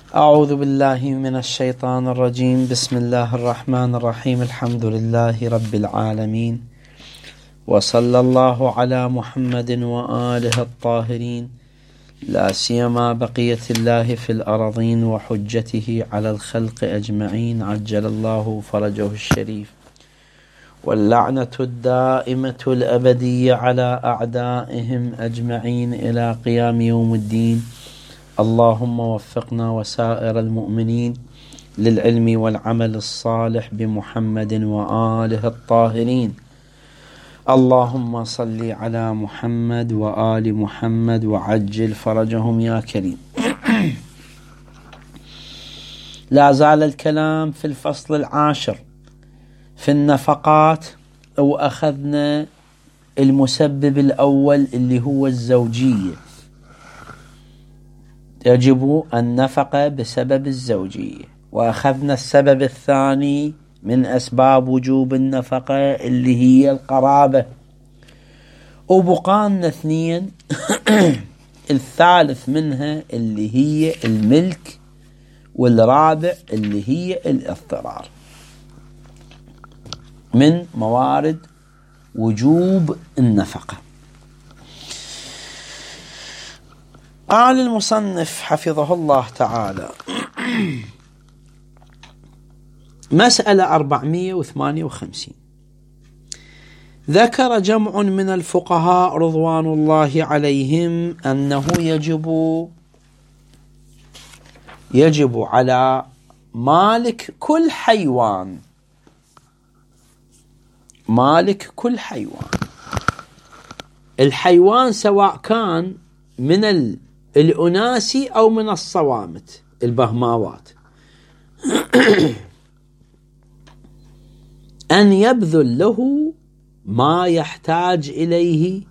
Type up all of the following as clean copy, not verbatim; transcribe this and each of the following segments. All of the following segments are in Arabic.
أعوذ بالله من الشيطان الرجيم. بسم الله الرحمن الرحيم. الحمد لله رب العالمين، وصلى الله على محمد وآله الطاهرين، لا سيما بقية الله في الأرضين وحجته على الخلق أجمعين، عجل الله فرجه الشريف، واللعنة الدائمة الأبدية على أعدائهم أجمعين إلى قيام يوم الدين. اللهم وفقنا وسائر المؤمنين للعلم والعمل الصالح بمحمد وآله الطاهرين. اللهم صل على محمد وآل محمد وعجل فرجهم يا كريم. لا زال الكلام في الفصل العاشر في النفقات، وأخذنا المسبب الأول اللي هو الزوجية، يجب النفقة بسبب الزوجية، وأخذنا السبب الثاني من أسباب وجوب النفقة اللي هي القرابة، وبقانا اثنين الثالث منها اللي هي الملك، والرابع اللي هي الاضطرار من موارد وجوب النفقة. قال المصنف حفظه الله تعالى: مسألة 458. ذكر جمع من الفقهاء رضوان الله عليهم أنه يجب على مالك كل حيوان، الحيوان سواء كان من الأناسي أو من الصوامت البهماوات، أن يبذل له ما يحتاج إليه.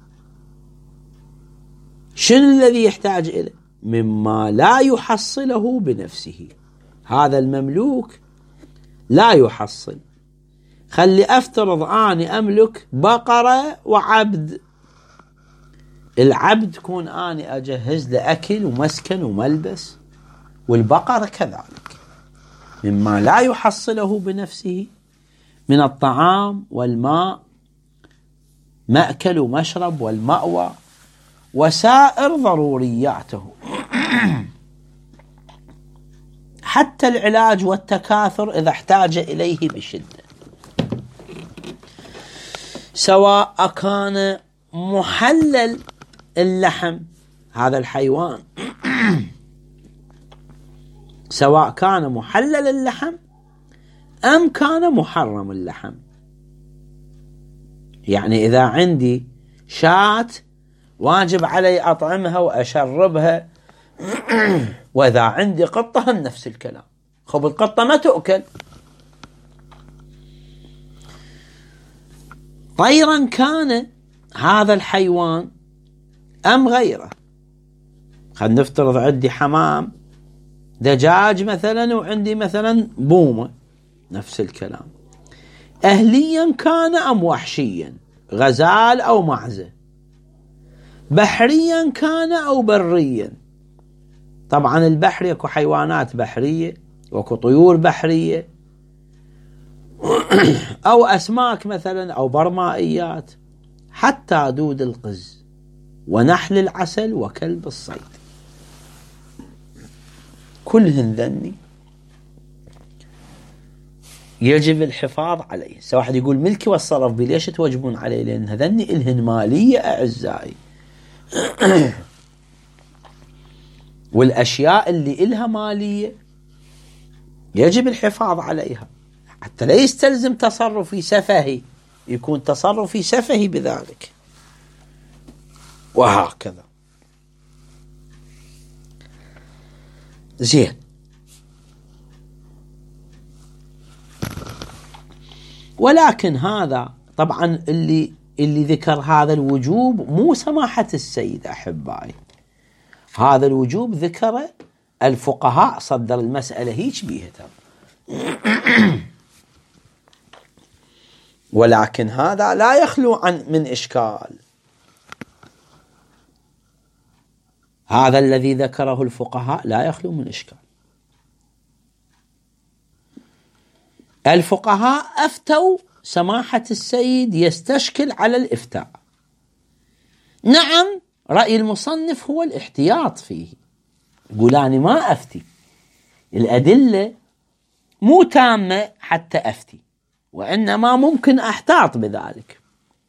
شنو الذي يحتاج إليه؟ مما لا يحصله بنفسه. هذا المملوك لا يحصل. خلي أفترض أني أملك بقرة وعبد، العبد كون أني أجهز له أكل ومسكن وملبس، والبقرة كذلك مما لا يحصله بنفسه من الطعام والماء، مأكل ومشرب والمأوى وسائر ضرورياته، حتى العلاج والتكاثر إذا احتاج إليه بشدة، سواء كان محلل اللحم هذا الحيوان، سواء كان محلل اللحم أم كان محرم اللحم. يعني إذا عندي شاة واجب علي أطعمها وأشربها، وإذا عندي قطة هم نفس الكلام. خب القطة ما تؤكل، طيرا كان هذا الحيوان أم غيره. خلينا نفترض عندي حمام، دجاج مثلا، وعندي مثلا بومة، نفس الكلام. أهليا كان أم وحشيا، غزال أو معزة، بحريا كان أو بريا. طبعا البحر يكو حيوانات بحرية وكو طيور بحرية، أو أسماك مثلا، أو برمائيات، حتى دود القز ونحل العسل وكلب الصيد، كلهن ذني يجب الحفاظ عليه. سواء واحد يقول ملكي والصرف بي، ليش توجبون عليه؟ لأن هذني إلهن مالية أعزائي. والأشياء اللي إلها مالية يجب الحفاظ عليها، حتى لا يستلزم تصرفي سفهي، يكون تصرفي سفهي بذلك، وهكذا. زين. ولكن هذا طبعا اللي ذكر هذا الوجوب مو سماحة السيد أحبائي، هذا الوجوب ذكر الفقهاء، صدر المسألة هيك بيهتم. ولكن هذا لا يخلو من إشكال. هذا الذي ذكره الفقهاء لا يخلو من إشكال. الفقهاء أفتوا سماحة السيد يستشكل على الإفتاء. نعم، رأي المصنف هو الاحتياط فيه، يقول أنا ما أفتي، الأدلة مو تامة حتى أفتي، وإنما ممكن أحتاط بذلك.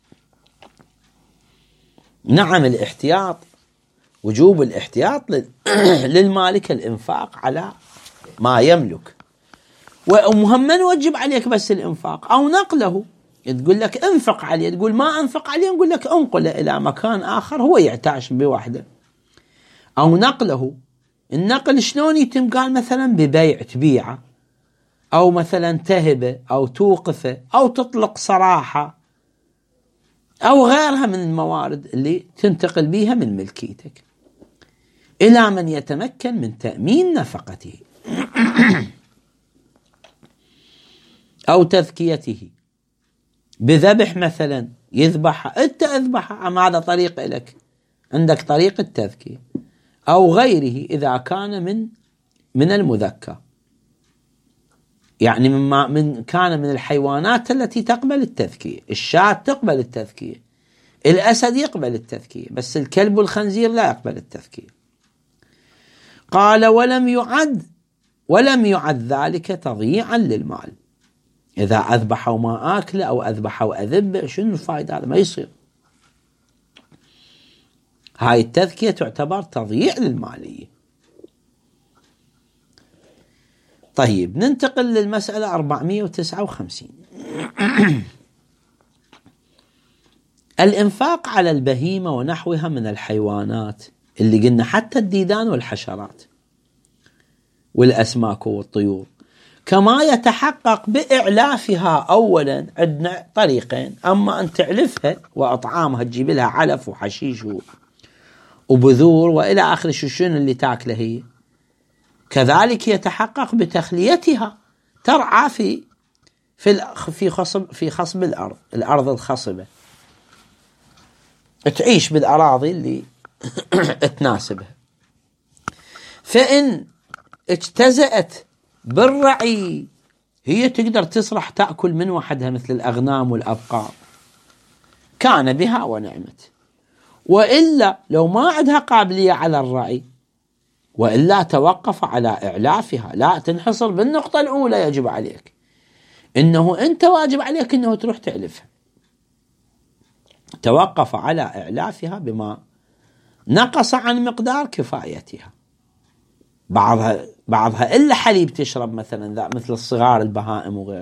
نعم، الاحتياط، وجوب الاحتياط للمالك الإنفاق على ما يملك، ومهما نوجب عليك بس الإنفاق أو نقله، تقول لك انفق عليه، تقول ما انفق عليه، نقول لك انقله إلى مكان آخر هو يعتاش بوحده، أو نقله. النقل شلون يتم؟ قال مثلا ببيع، تبيعه، أو مثلا تهبه، أو توقفه، أو تطلق صراحة، أو غيرها من الموارد اللي تنتقل بها من ملكيتك إلى من يتمكن من تأمين نفقته أو تذكيته بذبح مثلا، يذبح أنت، اذبح، أما هذا طريق لك، عندك طريق التذكية، أو غيره إذا كان من المذكى، يعني كان من الحيوانات التي تقبل التذكية. الشاة تقبل التذكية، الأسد يقبل التذكية، بس الكلب والخنزير لا يقبل التذكية. قال ولم يعد ذلك تضييعا للمال. إذا أذبح وما آكله، أو أذبح وأذبه، شنو الفائدة؟ هذا ما يصير. هاي التذكية تعتبر تضييع للمالية. طيب، ننتقل للمسألة 459. الإنفاق على البهيمة ونحوها من الحيوانات اللي قلنا حتى الديدان والحشرات والأسماك والطيور، كما يتحقق بإعلافها. أولا عندنا طريقين: أما أن تعلفها وأطعامها، تجيب لها علف وحشيش وبذور وإلى آخر شنو اللي تاكله هي. كذلك يتحقق بتخليتها، ترعى في خصب الأرض الخصبة، تعيش بالأراضي اللي تناسبها. فإن اجتزأت بالرعي، هي تقدر تسرح تأكل من وحدها مثل الأغنام والأبقار، كان بها ونعمت. وإلا لو ما عندها قابلية على الرعي، وإلا توقف على إعلافها. لا تنحصر بالنقطة الأولى، يجب عليك إنه أنت واجب عليك إنه تروح تعلفها. توقف على إعلافها بما نقص عن مقدار كفايتها. بعضها إلا حليب تشرب مثلا، ذا مثل الصغار البهائم وغيره.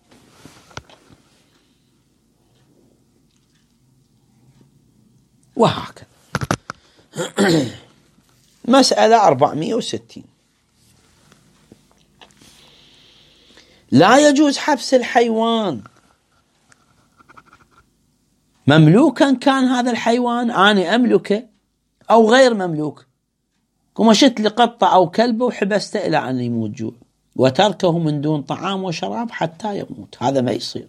وهكذا. مسألة 460. لا يجوز حبس الحيوان مملوكا كان هذا الحيوان، أنا أملكه أو غير مملوك، كما شت لقطة أو كلبه وحبسته إلى أن يموت جوع، وتركه من دون طعام وشراب حتى يموت، هذا ما يصير.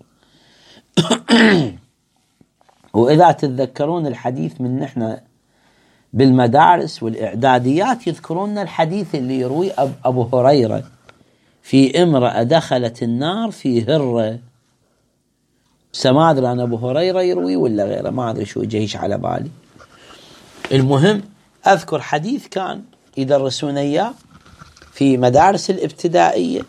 وإذا تتذكرون الحديث من نحن بالمدارس والإعداديات، يذكرون الحديث اللي يروي أبو هريرة في امرأة دخلت النار في هرة. ما أدري أنا أبو هريرة يروي ولا غيره، ما أدري شو جيش على بالي. المهم أذكر حديث كان يدرسون إياه في مدارس الابتدائية: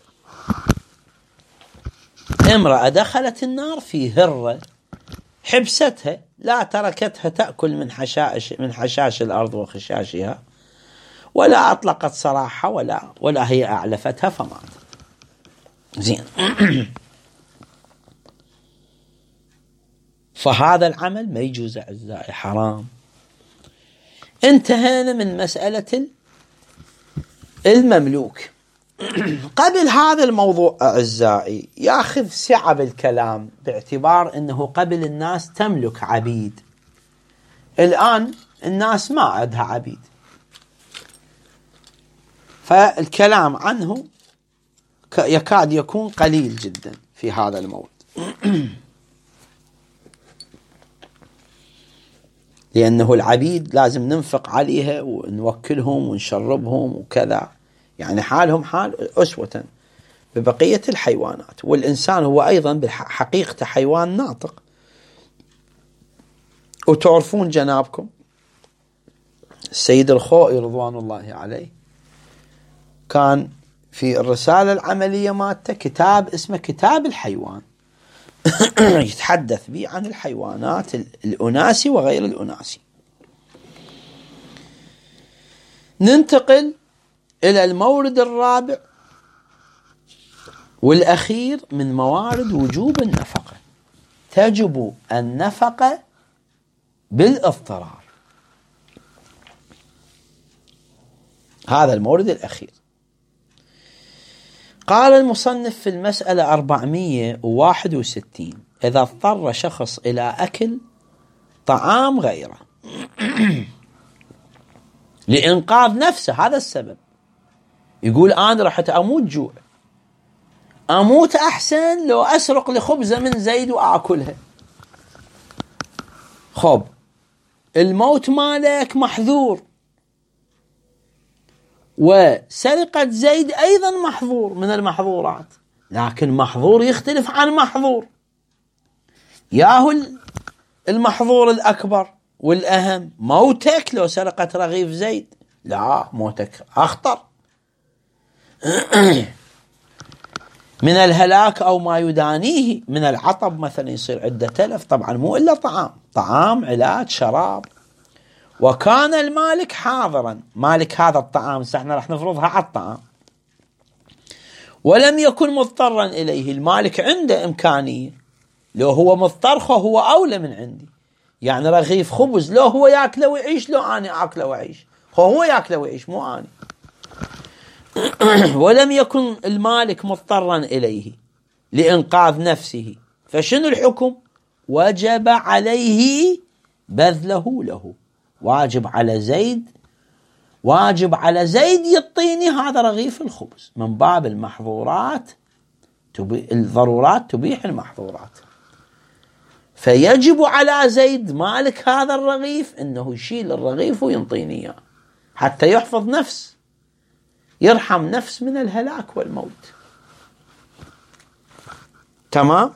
امرأة دخلت النار في هرة، حبستها، لا تركتها تأكل من حشاش الأرض وخشاشها، ولا أطلقت سراحها ولا هي أعلفتها فمات. زين. فهذا العمل ما يجوز أعزائي، حرام. انتهينا من مسألة المملوك. قبل هذا الموضوع أعزائي يأخذ سعة بالكلام، باعتبار أنه قبل الناس تملك عبيد، الآن الناس ما عندها عبيد، فالكلام عنه يكاد يكون قليل جدا في هذا الموضوع. لأنه العبيد لازم ننفق عليها ونوكلهم ونشربهم وكذا، يعني حالهم حال أسوة ببقية الحيوانات. والإنسان هو أيضا بحقيقة حيوان ناطق. وتعرفون جنابكم السيد الخوئي رضوان الله عليه كان في الرسالة العملية مالته كتاب اسمه كتاب الحيوان يتحدث به عن الحيوانات الأناسي وغير الأناسي. ننتقل إلى المورد الرابع والأخير من موارد وجوب النفقة. تجب النفقة بالاضطرار. هذا المورد الأخير. قال المصنف في المسألة 461: إذا اضطر شخص إلى أكل طعام غيره لإنقاذ نفسه، هذا السبب، يقول أنا رحت أموت جوع، أموت أحسن لو أسرق لخبزة من زيد وأكلها. خب الموت مالك محذور، وسرقة زيد أيضا محظور من المحظورات، لكن محظور يختلف عن محظور. ياهو المحظور الأكبر والأهم موتك لو سرقت رغيف زيد، لا، موتك أخطر من الهلاك أو ما يدانيه من العطب مثلا، يصير عدة تلف. طبعا مو إلا طعام علاج شراب. وكان المالك حاضرا، مالك هذا الطعام، احنا راح نفرضها على الطعام، ولم يكن مضطرا إليه. المالك عنده إمكانية، لو هو مضطر هو أولى من عندي. يعني رغيف خبز لو هو يأكله ويعيش، لو أنا أكله ويعيش، هو يأكله ويعيش مو أنا. ولم يكن المالك مضطرا إليه لإنقاذ نفسه، فشنو الحكم؟ وجب عليه بذله له. واجب على زيد يعطيني هذا رغيف الخبز، من باب المحظورات الضرورات تبيح المحظورات. فيجب على زيد مالك هذا الرغيف انه يشيل الرغيف وينطيني اياه حتى يحفظ نفس، يرحم نفس من الهلاك والموت. تمام؟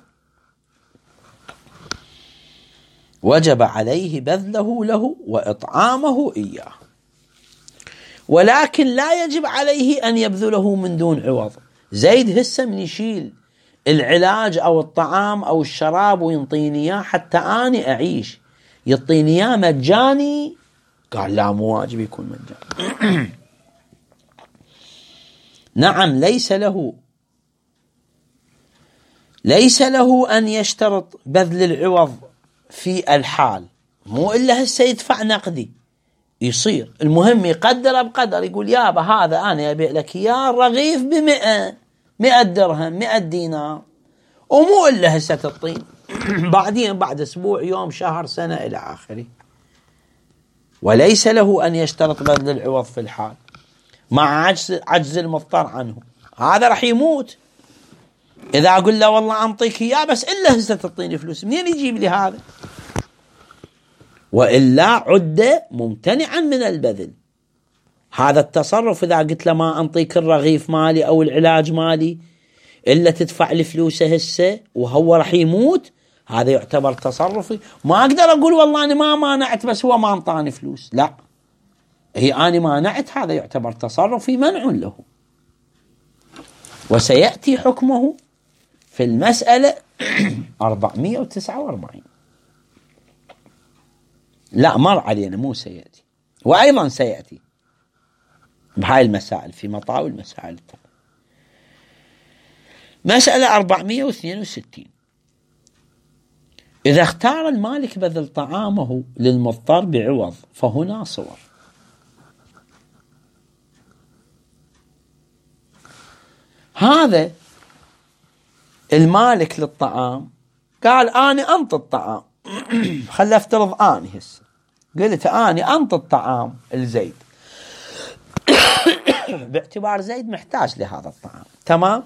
وجب عليه بذله له وإطعامه إياه، ولكن لا يجب عليه أن يبذله من دون عوض. زيد هسه من يشيل العلاج أو الطعام أو الشراب وينطيني إياه حتى أنا أعيش، يعطيني إياه مجاني؟ قال لا، مو واجب يكون مجاني. نعم، ليس له أن يشترط بذل العوض في الحال، مو إلا هسه يدفع نقدي يصير. المهم يقدر بقدر، يقول يابا هذا أنا أبيع لك إياه رغيف ب100 درهم 100 دينار، ومو إلا هسه تطين بعدين بعد أسبوع يوم شهر سنة إلى آخره. وليس له أن يشترط بذل العوض في الحال مع عجز المضطر عنه. هذا رح يموت، إذا أقول له والله أنطيك إياه بس إلا هسه تعطيني فلوس، منين يجيب لي هذا؟ وإلا عد ممتنعا من البذل. هذا التصرف إذا قلت له ما أنطيك الرغيف مالي أو العلاج مالي إلا تدفع لي فلوسه هسه وهو رح يموت، هذا يعتبر تصرفي. ما أقدر أقول والله أنا ما مانعت بس هو ما أنطاني فلوس، لا، هي أنا مانعت، هذا يعتبر تصرفي منع له. وسيأتي حكمه في المسألة 449. لا، مر علينا، مو سيأتي، وأيضا سيأتي بهاي المسائل في مطاوي المسائل. مسألة 462: إذا اختار المالك بذل طعامه للمضطر بعوض فهنا صور. هذا المالك للطعام قال أنا أنطي الطعام خلي افترض أنا هسه قلت أنا أنطي الطعام لزيد باعتبار زيد محتاج لهذا الطعام. تمام؟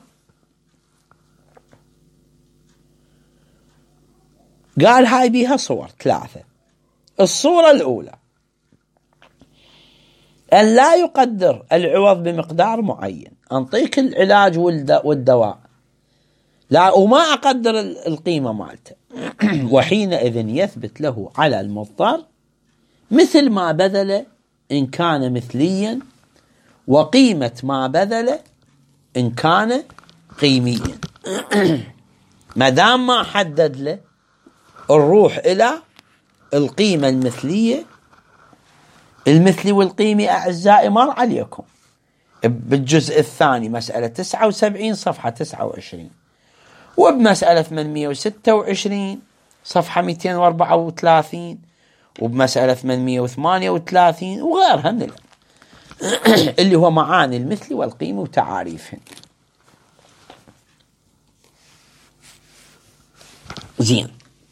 قال هاي بيها صور 3. الصورة الأولى: أن لا يقدر العوض بمقدار معين، أنطيك العلاج والدواء لا وما أقدر القيمة مالته وحينئذ يثبت له على المضطر مثل ما بذل إن كان مثليا، وقيمة ما بذل إن كان قيميا. ما دام ما حدد له الروح إلى القيمة المثلية. المثلي والقيمي أعزائي مر عليكم بالجزء الثاني مسألة 79 صفحة 29، وبمسألة 826 صفحة 234، وبمسألة 838 وغيرها من اللي هو معاني المثل والقيمة وتعاريفهن. زين،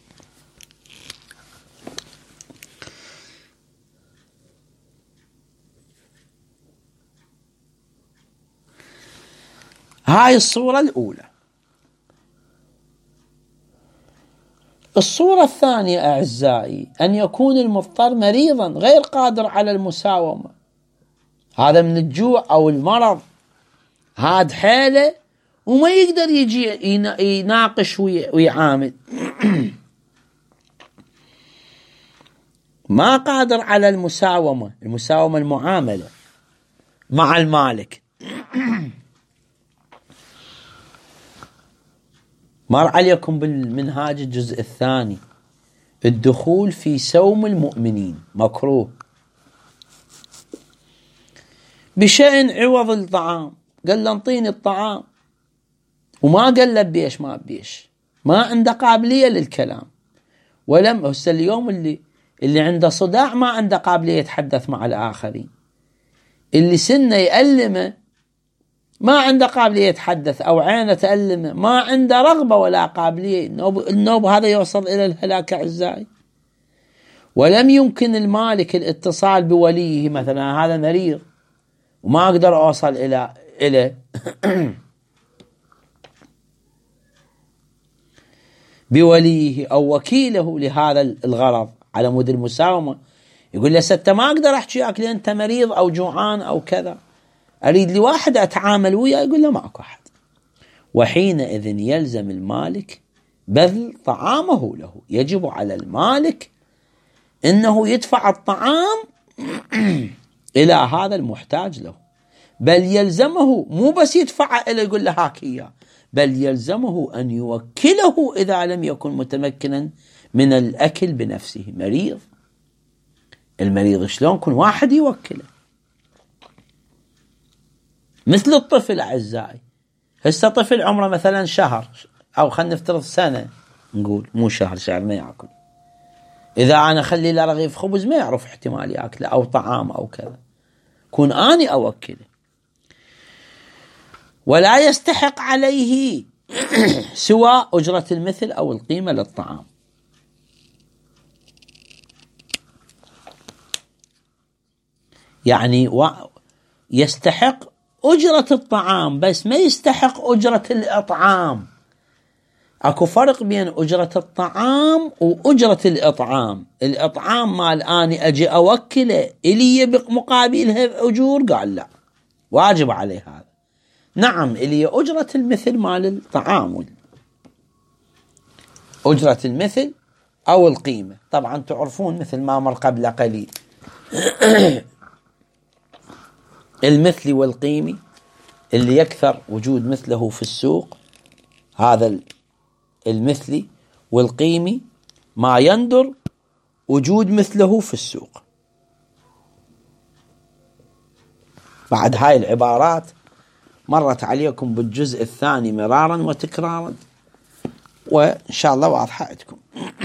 هاي الصورة الأولى. الصورة الثانية أعزائي أن يكون المضطر مريضا غير قادر على المساومة، هذا من الجوع أو المرض، هاد حالة وما يقدر يجي يناقش ويعامل ما قادر على المساومة المعاملة مع المالك. مر عليكم بالمنهاج الجزء الثاني الدخول في سوم المؤمنين مكروه بشأن عوض الطعام. قال له انطيني الطعام وما قال له بيش ما بيش، ما عنده قابلية للكلام. ولم هسه اليوم اللي عنده صداع ما عنده قابلية يتحدث مع الآخرين، اللي سنه يألمه ما عنده قابلية يتحدث، أو عينه تألمه ما عنده رغبة ولا قابلية. النوب هذا يوصل إلى الهلاك أعزائي. ولم يمكن المالك الاتصال بوليه، مثلا هذا مريض وما أقدر أوصل إلى بوليه أو وكيله لهذا الغرض على مود المساومة. يقول له ستة ما أقدر أحكيك لأن أنت مريض أو جوعان أو كذا، أريد لي واحد أتعامل وياه. يقول له ماكو أحد. وحينئذ يلزم المالك بذل طعامه له. يجب على المالك إنه يدفع الطعام إلى هذا المحتاج له، بل يلزمه مو بس يدفع إلى يقول له هاك إياه، بل يلزمه أن يوكله إذا لم يكن متمكنا من الأكل بنفسه. مريض، المريض شلون يكون واحد يوكله؟ مثل الطفل أعزائي. هسه طفل عمره مثلا شهر أو خلينا نفترض سنة، نقول مو شهر ما يأكل. إذا أنا خلي له رغيف خبز ما يعرف احتمال يأكله أو طعام أو كذا، كون أني أوكله. ولا يستحق عليه سوى أجرة المثل أو القيمة للطعام. يعني يستحق أجرة الطعام بس ما يستحق أجرة الإطعام. أكو فرق بين أجرة الطعام وأجرة الإطعام. الإطعام مال أني أجي أوكله إلي مقابلها أجور، قال لا واجب عليه هذا. نعم إلي أجرة المثل مال الطعام، أجرة المثل أو القيمة. طبعا تعرفون مثل ما مر قبل قليل المثل والقيمي اللي يكثر وجود مثله في السوق، هذا المثلي والقيمي ما يندر وجود مثله في السوق. بعد هاي العبارات مرت عليكم بالجزء الثاني مرارا وتكرارا، وإن شاء الله واضحة عندكم.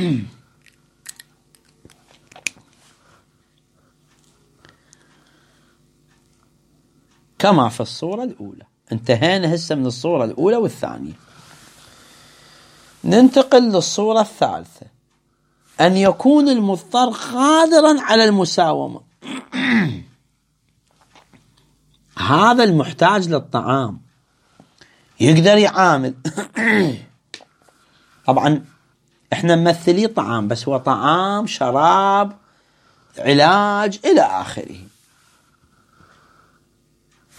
كما في الصورة الأولى. انتهينا هسه من الصورة الأولى والثانية. ننتقل للصورة الثالثة، أن يكون المضطر قادرا على المساومة. هذا المحتاج للطعام يقدر يعامل طبعا احنا نمثليه طعام، بس هو طعام، شراب، علاج إلى آخره.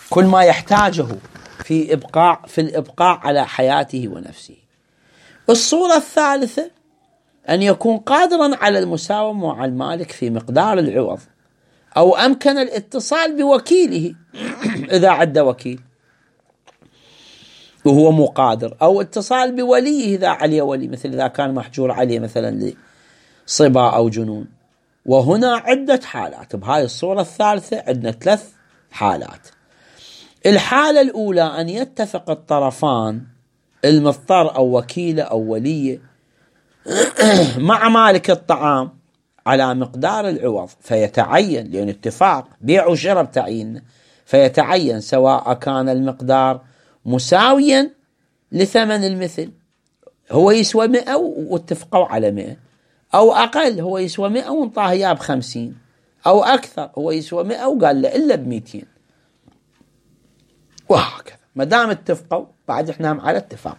كل ما يحتاجه في الإبقاء على حياته ونفسه. الصورة الثالثة أن يكون قادرا على المساومة مع المالك في مقدار العوض، أو أمكن الاتصال بوكيله إذا عد وكيل وهو مو قادر، أو اتصال بوليه إذا عليه ولي، مثل إذا كان محجور عليه مثلا لصبا أو جنون. وهنا عدة حالات. بهاي الصورة الثالثة عندنا 3 حالات. الحالة الأولى أن يتفق الطرفان، المضطر أو وكيله أو وليه، مع مالك الطعام على مقدار العوض، فيتعين، لأن اتفاق بيع وشراء بتعيين، فيتعين سواء كان المقدار مساويا لثمن المثل، هو يسوى 100 واتفقوا على 100، أو أقل، هو يسوى 100 وانطاه إياه ب50، أو أكثر، هو يسوى 100 وقال له إلا ب200، وهكذا. ما دام اتفقوا بعد احنا على اتفاق.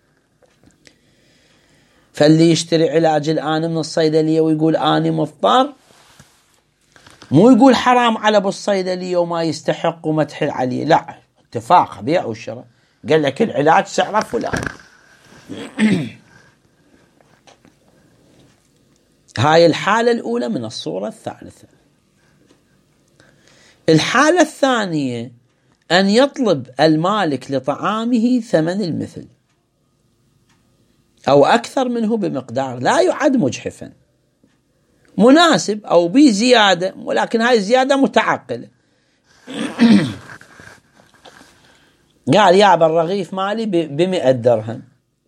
فاللي يشتري علاج الآن من الصيدلية ويقول أنا مضطر، مو يقول حرام على ابو الصيدلية وما يستحق وما تحل عليه، لا، اتفاق بيع وشراء، قال لك العلاج سعره فلان. هاي الحالة الأولى من الصورة الثالثة. الحالة الثانية أن يطلب المالك لطعامه ثمن المثل أو أكثر منه بمقدار لا يعد مجحفا، مناسب أو بزيادة، ولكن هاي الزيادة متعقلة. قال يابا الرغيف مالي ب100 درهم،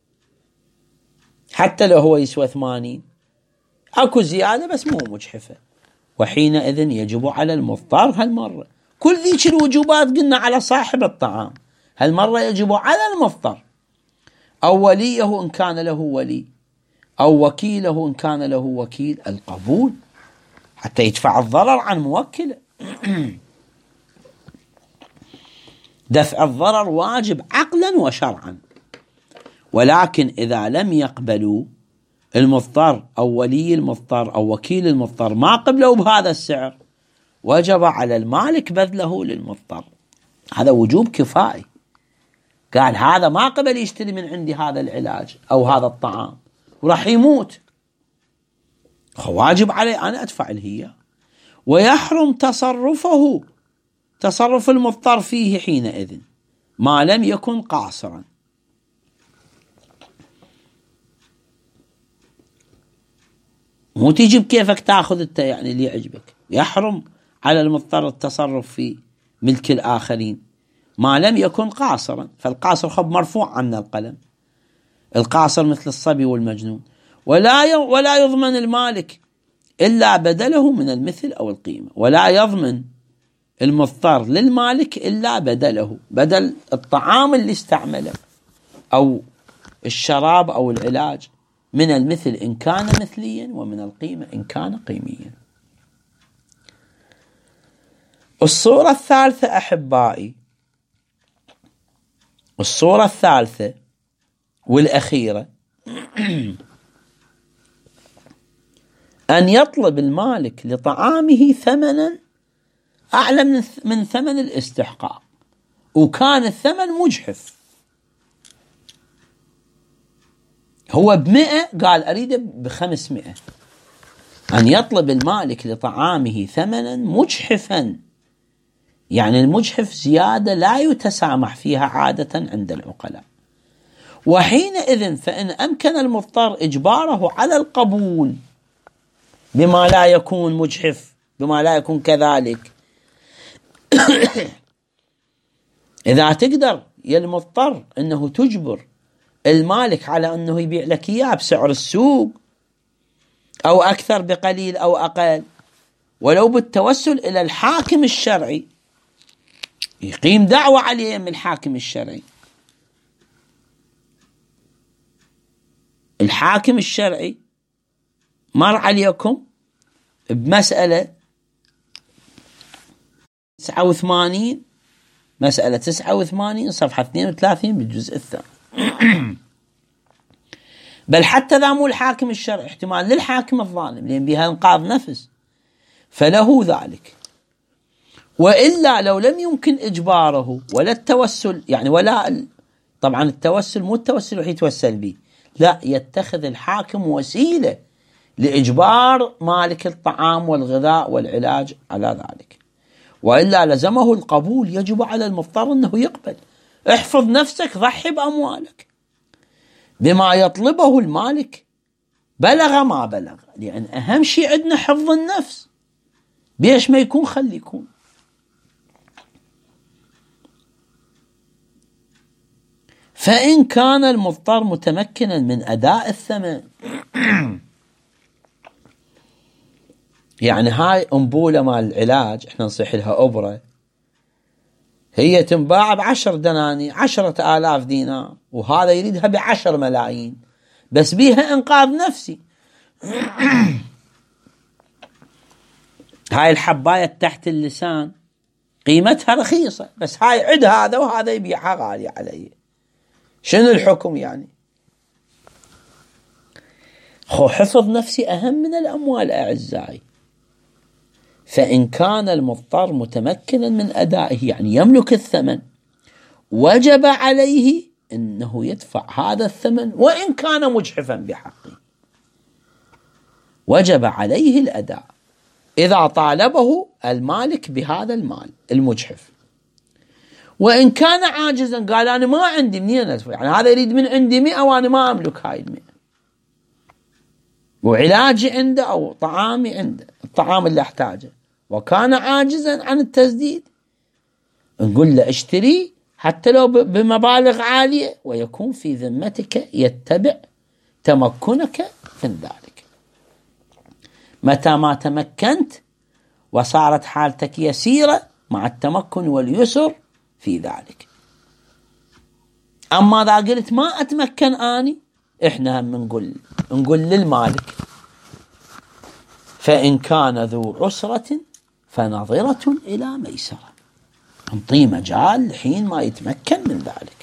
حتى لو هو يسوى 80، أكو زيادة بس مو مجحفة. وحينئذ يجب على المضطر هالمرة، كل ذيك الوجوبات قلنا على صاحب الطعام، هالمرة يجب على المضطر أو وليه إن كان له ولي، أو وكيله إن كان له وكيل، القبول حتى يدفع الضرر عن موكله. دفع الضرر واجب عقلا وشرعا، ولكن إذا لم يقبلوا المضطر أو ولي المضطر أو وكيل المضطر، ما قبلوا بهذا السعر، وجب على المالك بذله للمضطر. هذا وجوب كفائي. قال هذا ما قبل يشتري من عندي هذا العلاج أو هذا الطعام وراح يموت، واجب علي أنا أدفع له. ويحرم تصرف المضطر فيه حينئذ ما لم يكن قاصرا. مو تجيب كيفك تأخذ انت يعني اللي يعجبك. يحرم على المضطر التصرف في ملك الآخرين ما لم يكن قاصرا، فالقاصر خب مرفوع عنا القلم، القاصر مثل الصبي والمجنون. ولا يضمن المالك إلا بدله من المثل أو القيمة، ولا يضمن المضطر للمالك إلا بدله، بدل الطعام اللي استعمله أو الشراب أو العلاج، من المثل إن كان مثليا ومن القيمة إن كان قيميا. الصورة الثالثة أحبائي، الصورة الثالثة والأخيرة، أن يطلب المالك لطعامه ثمنا أعلى من ثمن الاستحقاق، وكان الثمن مجحف، هو ب100 قال أريده ب500، أن يطلب المالك لطعامه ثمنا مجحفا، يعني المجحف زيادة لا يتسامح فيها عادة عند العقلاء. وحينئذ فإن أمكن المضطر إجباره على القبول بما لا يكون مجحف، بما لا يكون كذلك، إذا تقدر يا المضطر أنه تجبر المالك على أنه يبيع لك إياه بسعر السوق أو أكثر بقليل أو أقل، ولو بالتوسل إلى الحاكم الشرعي، يقيم دعوة عليه من الحاكم الشرعي. الحاكم الشرعي مر عليكم بمسألة 89، مسألة 89 صفحة 32 بالجزء الثاني. بل حتى ذا مو الحاكم الشرعي، احتمال للحاكم الظالم، لأن بها انقاذ نفس، فله ذلك. وإلا لو لم يمكن إجباره ولا التوسل، يعني ولا طبعا التوسل مو التوسل يتوسل به، لا، يتخذ الحاكم وسيلة لإجبار مالك الطعام والغذاء والعلاج على ذلك، وإلا لزمه القبول. يجب على المضطر أنه يقبل. احفظ نفسك، ضحي بأموالك بما يطلبه المالك بلغ ما بلغ، لأن أهم شيء عندنا حفظ النفس. بيش ما يكون خلي يكون. فإن كان المضطر متمكنا من أداء الثمن يعني هاي أنبولة مال العلاج احنا نصيح لها أبرة، هي تنباع ب10 دنانير، 10,000 دينار، وهذا يريدها ب10 ملايين، بس بيها إنقاذ نفسي. هاي الحباية تحت اللسان قيمتها رخيصة، بس هاي عد هذا وهذا يبيعها غالي عليه. شنو الحكم يعني؟ حفظ نفسي أهم من الأموال أعزائي. فإن كان المضطر متمكنا من أدائه، يعني يملك الثمن، وجب عليه أنه يدفع هذا الثمن وإن كان مجحفا بحقه، وجب عليه الأداء إذا طالبه المالك بهذا المال المجحف. وإن كان عاجزا، قال أنا ما عندي منين أدفع، يعني هذا يريد من عندي 100 وأنا ما أملك هاي 100، وعلاجي عنده أو طعامي عنده، الطعام اللي أحتاجه، وكان عاجزا عن التسديد، نقول له اشتري حتى لو بمبالغ عالية، ويكون في ذمتك، يتبع تمكنك من ذلك. متى ما تمكنت وصارت حالتك يسيرة مع التمكن واليسر في ذلك. أما إذا قلت ما أتمكن أني، إحنا هم نقول للمالك فإن كان ذو عسرة فنظرة إلى ميسرة، نعطيه مجال لحين ما يتمكن من ذلك.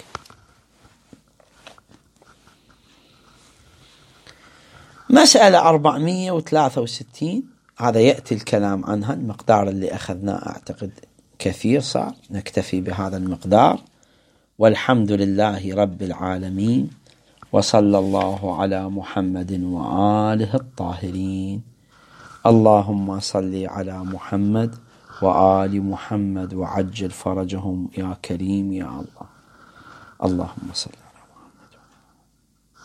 مسألة 463، هذا يأتي الكلام عنها. المقدار اللي أخذناه أعتقد كثير صار، نكتفي بهذا المقدار، والحمد لله رب العالمين، وصلى الله على محمد وآله الطاهرين. اللهم صل على محمد وآل محمد وعجل فرجهم يا كريم يا الله. اللهم صل.